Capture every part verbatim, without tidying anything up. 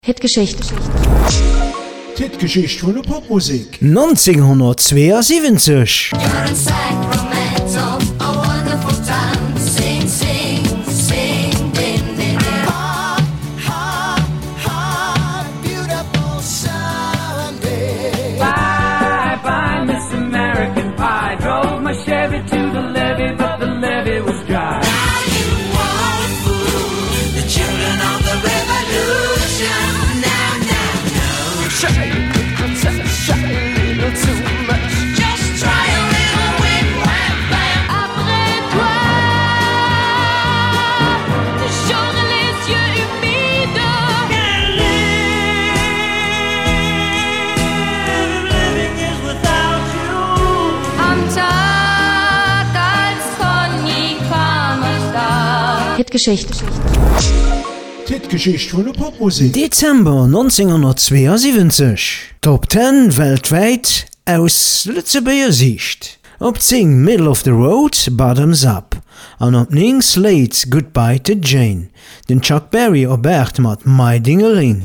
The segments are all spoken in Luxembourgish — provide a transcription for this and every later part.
Hitgeschichte. Hitgeschichte von der Popmusik. neunzehnhundertzweiundsiebzig. Hitgeschichte. Hitgeschichte von der Popmusik. Dezember neunzehnhundertzweiundsiebzig. Top zehn weltweit aus Lützeburger Sicht. Op zehn Middle of the Road, Bottoms Up. An op negen Slates Goodbye to Jane. Den Chuck Berry op acht mat My Dingeling.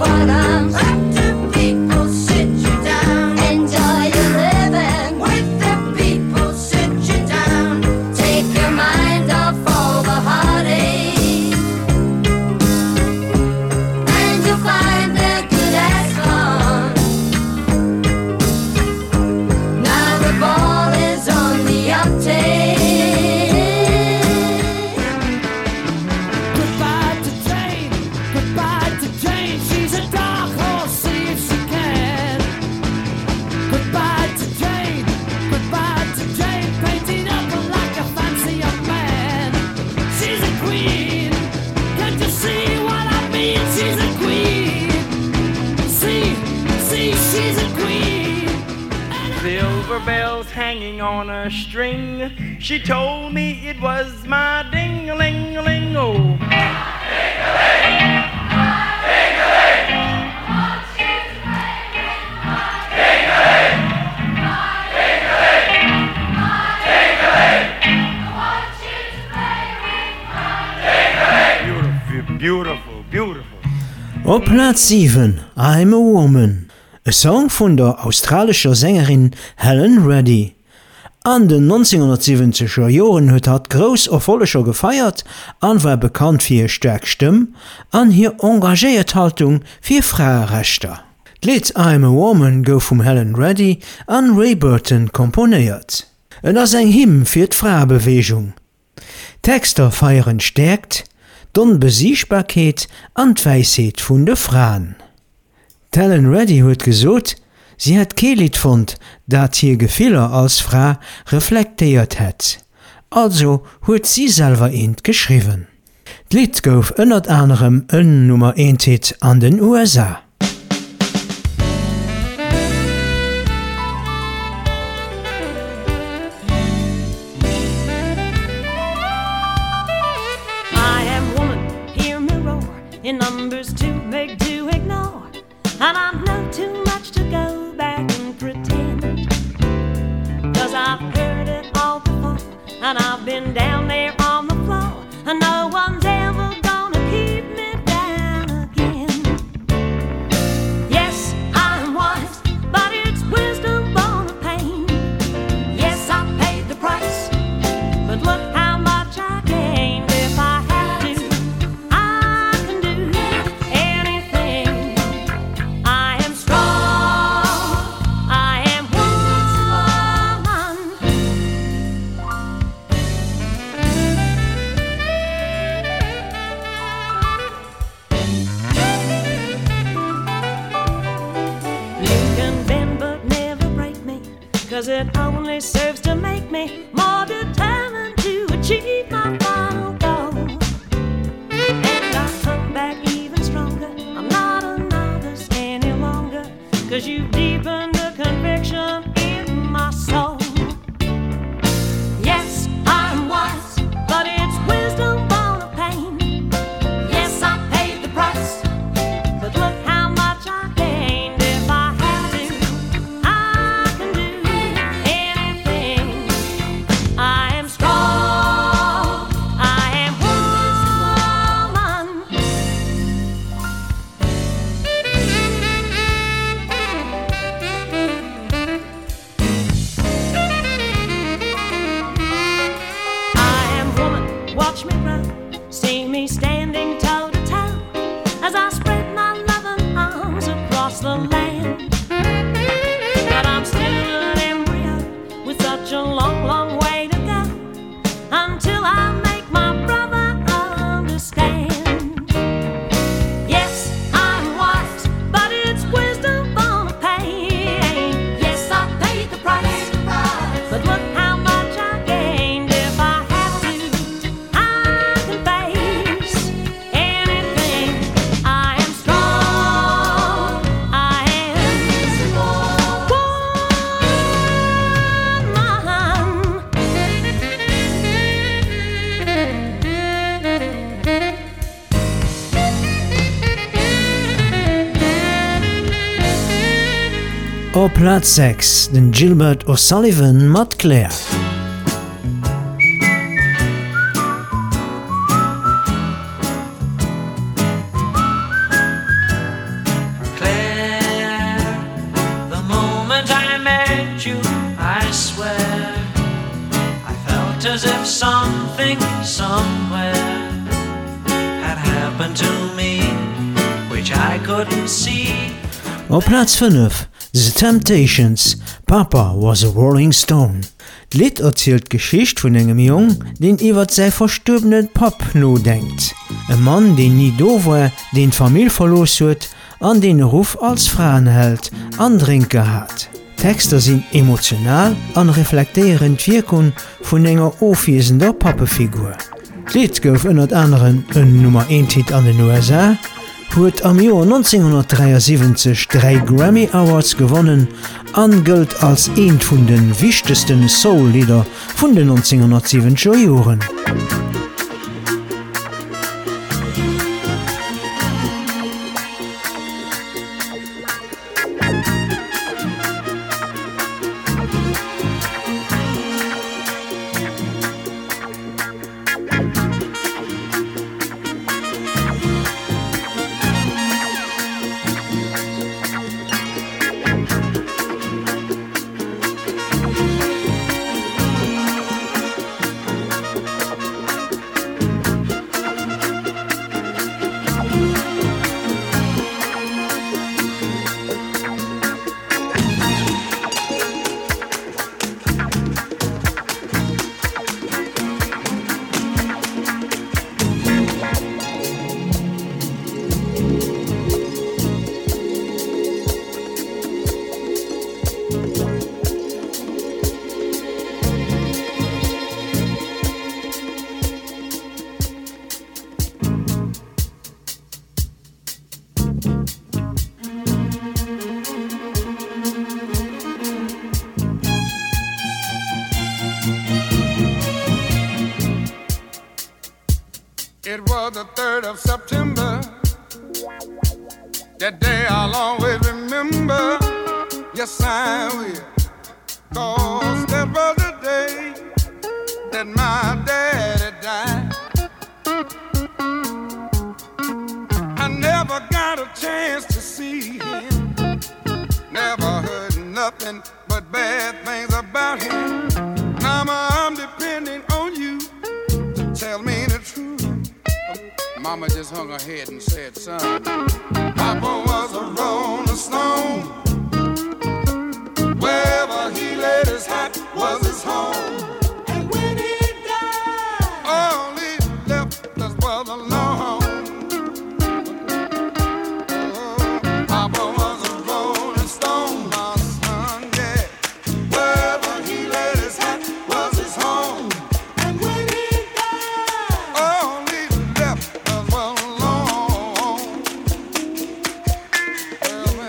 Bells hanging on a string. She told me it was my ding-a-ling-a-ling, oh. Ding-a-ling, ding-a-ling. I want you to play with my ding-a-ling. Ding-a-ling, ding-a-ling. I want you to play with my ding-a-ling. Beautiful, beautiful, beautiful. Op Platz sieben, I'm a Woman. E Song vun der australischer Sängerin Helen Reddy. An den neunzehnhundertsiebziger Joren huet hat gros erfollecher gefeiert, an war bekannt fir ihr stark Stimm, an hier engagéiert Haltung fir Frauenrechter. D'Lied I'm a Woman gouf vum Helen Reddy an Ray Burton komponiert. En ass eng Hymn fir d'Frauenbewegung. Texter feieren stärkt, d'Unbesiegbarkeit an d'Weisheit vun de Frauen. Helen Reddy huet gesot, sie hat kein Lied fand, dat hier Gefühler als Frau reflektiert het. Also huet sie selber eend geschrieben. D'Lied gouf ënnert anderem een Nummer eins Hit an den U S A. I am woman, hear me roar, in numbers too big to ignore. And I know too much to go back and pretend, 'cause I've heard it all before, and I've been down there on the floor, and no one's ever gonna keep me down again. Yes, I'm wise, but it's wisdom born of pain. Yes, I paid the price, but look how much I gained. If I have to, I can do anything. I am strong, I am woman. You can bend but never break me, 'cause it only serves to make me more determined to achieve my final goal. And I come back even stronger, I'm not a novice any longer, 'cause you've deepened the conviction in my soul. Yes, I'm wise, but it's wisdom born of pain. Yes, I paid the price, but look how much I gained. If I have to, I can do anything. I am strong, I am woman. Op Platz sechs den Gilbert O'Sullivan mat Claire. As if something somewhere had happened to me, which I couldn't see. Op Platz fünf The Temptations, Papa was a Rolling Stone. Das Lied erzählt Geschichte von einem Jungen, den iwwer sei verstorbenen Pap nodenkt. Ein Mann, den nie do war, den Familie verlos huet, an den Ruf als Frauenheld andrinke hat. Texter sind emotional an reflektieren d'Wirkung vun enger ofwiesender Pappefigur. Dit gouf ënnert anderen een Nummer eins Hit an den U S A, huet am Joer neunzehnhundertdreiundsiebzig drei Grammy Awards gewonnen, an gëlt als een vun den wichtigsten Soul-Lieder vun den neunzehnhundertsiebziger Joren. It was the third of September. That day I'll always remember. Yes, I will. 'Cause that was the day that my daddy died. I never got a chance to see him. Never heard nothing but bad things about him. Mama, I'm depending on you to tell me the truth. Mama just hung her head and said, son, Papa was a rolling stone. Wherever he laid his hat was his home. And when he died, all he left us was alone. Oh, Papa was a rolling stone, my son, yeah. Wherever he laid his hat was his home. And when he died, all he left us was alone. Well, well.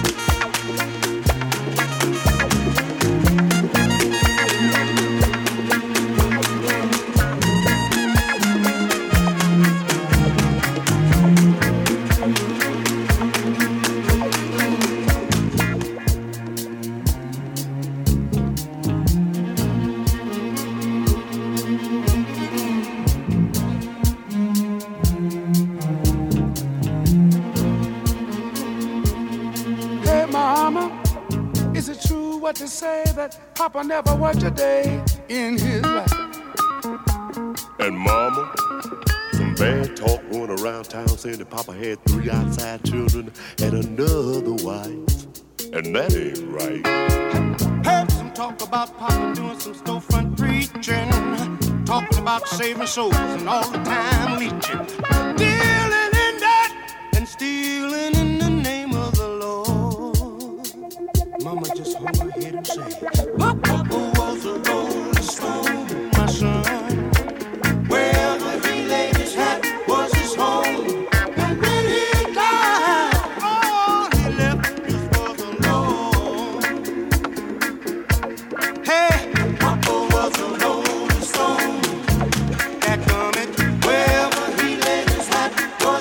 Hey, Mama, is it true what they say that Papa never worked a day in his life? And Mama, some bad talk going around town saying that Papa had three outside children and another wife. And that ain't right. Heard some talk about Papa doing some storefront preaching, talking about saving souls and all the time leeching, dealing in that and stealing in the name of the Lord. Mama just hung her head and said, Papa was a rolling stone, my son. Wherever he laid his hat was his home. And when he died, all he left us was alone. Hey, Papa was a rolling stone. That coming, wherever he laid his hat was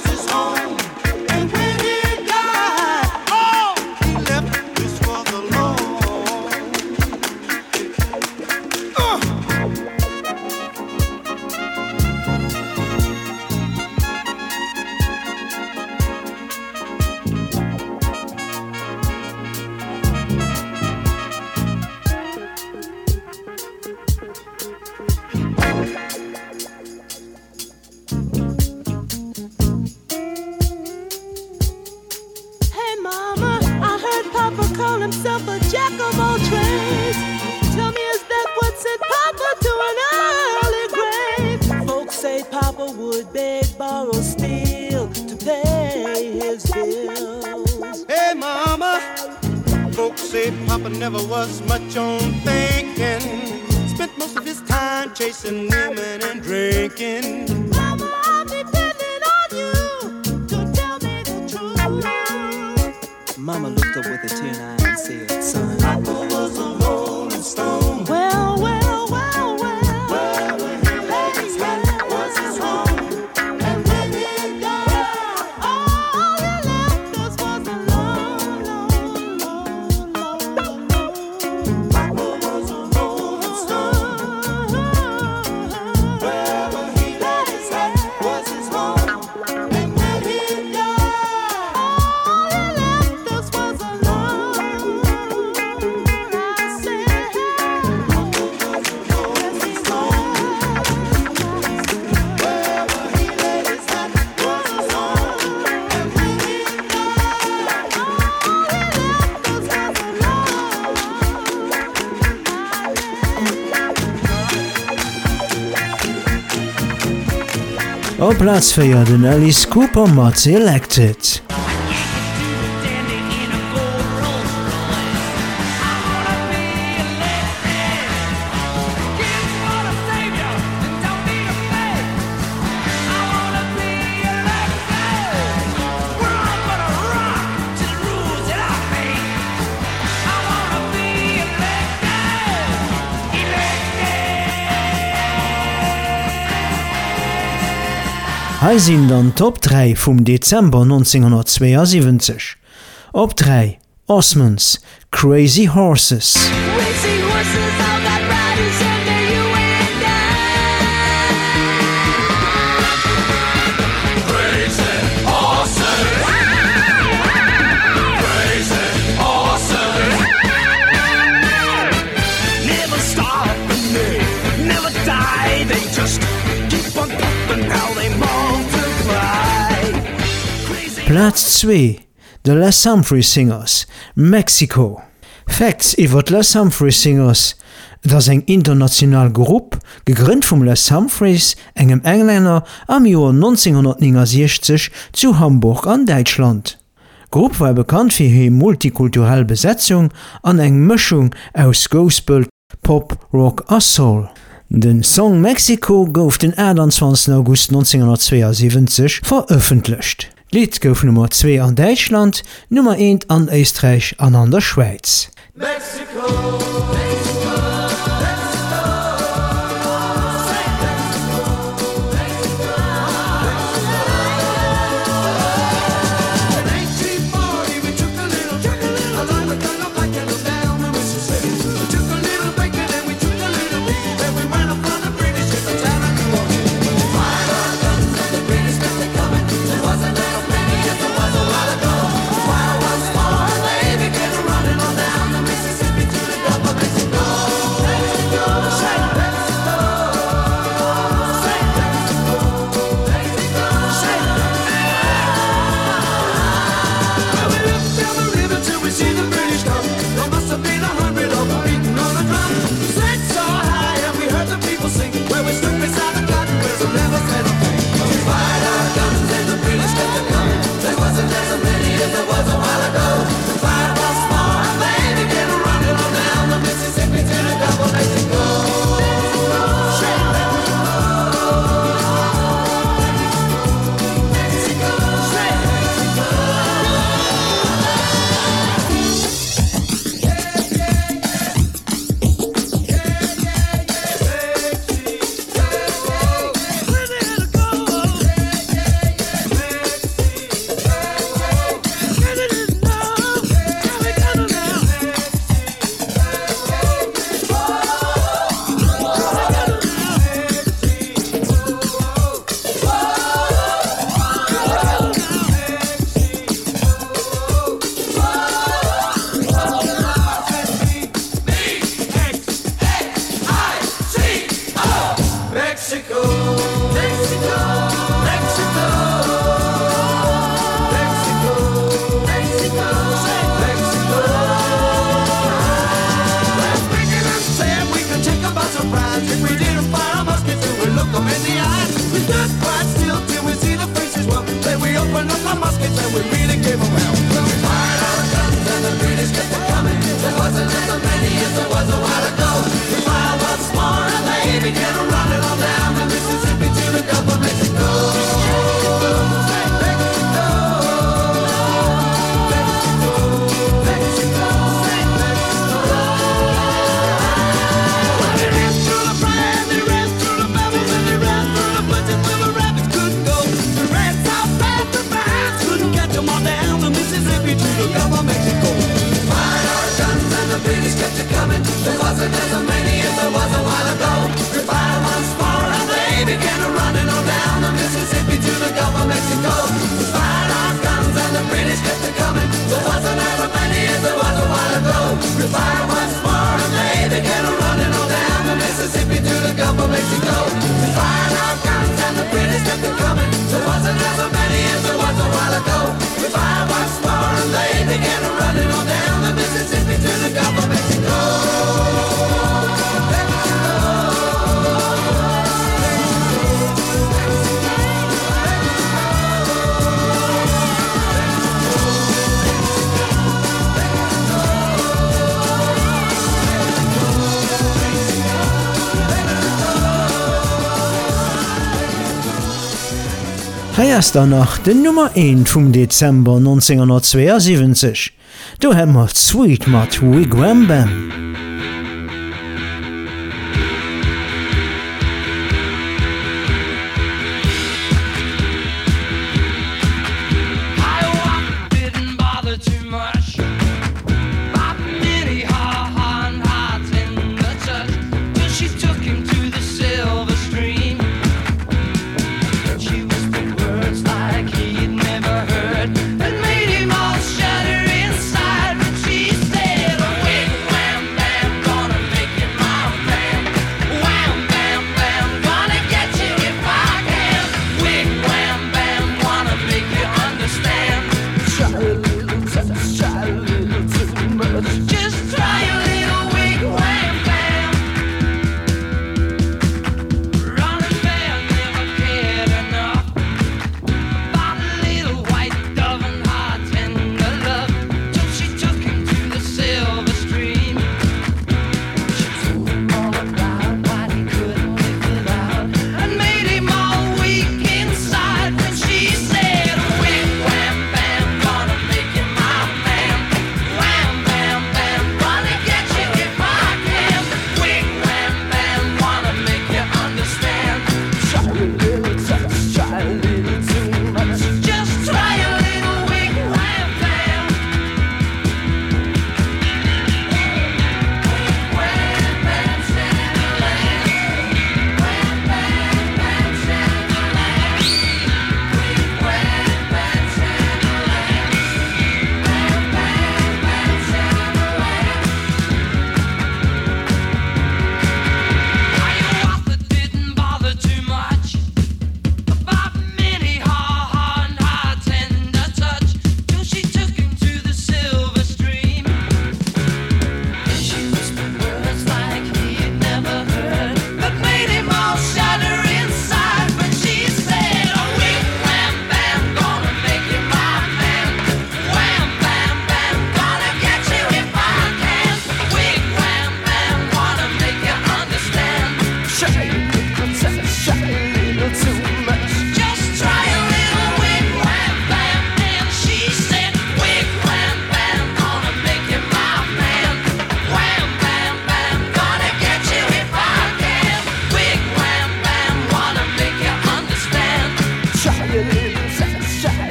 Papa called himself a jack of all trades. Tell me, is that what sent Papa to an early grave? Folks say Papa would beg, borrow, steal to pay his bills. Hey, Mama, folks say Papa never was much on thinking. Spent most of his time chasing women and drinking. Mama, I'm depending on you to tell me the truth. Mama looked up with a tear in her eye and said, son, Papa was a rolling stone. Well, well, well, well. Wherever he laid his head was his home. And when he died, All he left us was a lone, lone, lone, lone, lone. Papa was a rolling stone. Wherever he laid his head was his home. And when he died, All he left us was a lone. I said, Papa was a rolling stone. Wherever he laid his head was his home. And when he died, all he left us was a lone. Op Platz vier den Alice Cooper mat Selected. Hei sinn an Top drei vum Dezember neunzehnhundertzweiundsiebzig. Op drei Osmonds, Crazy Horses. Crazy horses, all got riders under you and Never stop and they never die. They just keep on popping how they multiply. Crazy Platz zwei The Les Humphrey Singers, Mexiko. Facts iwwer d Les Humphrey Singers, dats eng international Grupp, gegrünnt vum Les Humphreys, engem Engländer am Joer neunzehnhundertsechsundneunzig zu Hamburg an Deutschland. Grupp war bekannt fir hi multikulturell Besetzung an eng Mëchung aus Gospel, Pop, Rock a Soul. Den Song Mexiko gouf den einundzwanzigsten August neunzehnhundertzweiundsiebzig veröffentlicht. Lied gouf Nummer zwei an Deutschland, Nummer eins an Österreich an an der Schweiz. Mexico. Mississippi to the Gulf of Mexico. Hier ist danach den Nummer eins vom Dezember neunzehnhundertzweiundsiebzig. Du haben wir Sweet mit Wigwam Bam.